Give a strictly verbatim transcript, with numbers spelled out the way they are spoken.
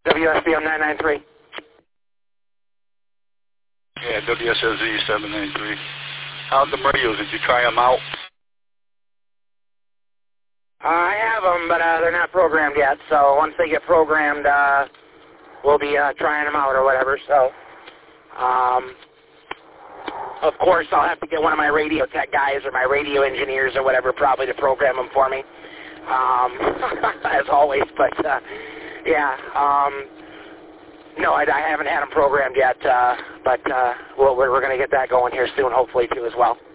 W S B M nine nine three. Yeah, W S L Z seven nine three. How's the radios? Did you try them out? Uh, I have them, but uh, they're not programmed yet. So once they get programmed, uh, we'll be uh, trying them out or whatever. So, um, of course, I'll have to get one of my radio tech guys or my radio engineers or whatever probably to program them for me, um, as always. But, uh, yeah, um, no, I, I haven't had them programmed yet, uh, but uh, we'll, we're, we're going to get that going here soon, hopefully, too, as well.